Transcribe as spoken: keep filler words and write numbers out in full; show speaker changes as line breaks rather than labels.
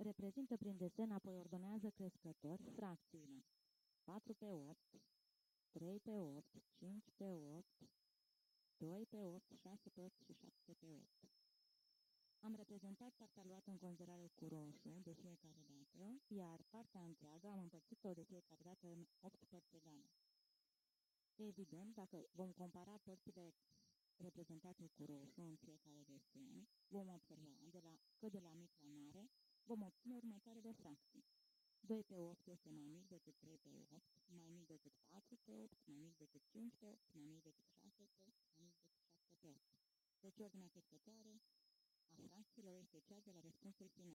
Reprezintă prin desen, apoi ordonează crescător fracțiile. patru pe opt, trei pe opt, cinci pe opt, doi pe opt, șase pe opt și șapte pe opt. Am reprezentat partea luată în considerare cu roșu de fiecare dată, iar partea întreagă am împărțit-o de fiecare dată în opt părți egale. Evident, dacă vom compara părțile reprezentate cu roșu în fiecare desen, vom observa de la, că de la mic la mare vom obține următoarele fracții. doi pe opt este mai mic decât trei pe opt, mai mic decât patru pe opt, mai mic decât cinci pe opt, mai mic decât șase pe opt, mai mic decât șapte pe opt. Deci ordinea crescătoare a fracțiilor este cea de la răspunsul final.